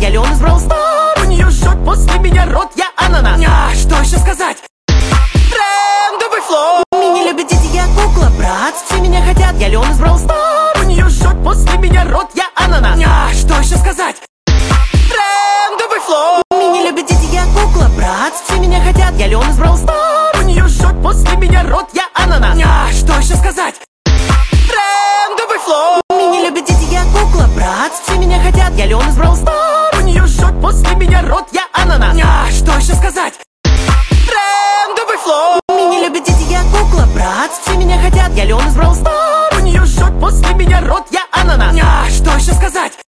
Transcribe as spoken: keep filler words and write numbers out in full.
я Леон из Brawl Stars. У нее жжет после меня рот, я ананас. А, что еще сказать? Трендовый флоу. Меня любят дети, я кукла, брат. Все меня хотят, я Леон из Brawl Stars. У нее жжет после меня рот, я ананас. А, что еще сказать? Трендовый флоу. Меня любят дети, я кукла, брат. Все меня хотят, я Леон из Brawl Stars. У нее жжет после меня рот, я ананас. А, что еще сказать? Трендовый флоу. Меня любят дети, я кукла, брат. Все меня хотят, я Леон из Brawl Stars. У нее жжет после меня рот, я ананас. А, что еще сказать? Трендовый флоу. Меня любят дети, я кукла, брат. Все меня хотят, я Леон из Brawl Stars. У нее жжет после меня рот, я ананас. А, что еще сказать?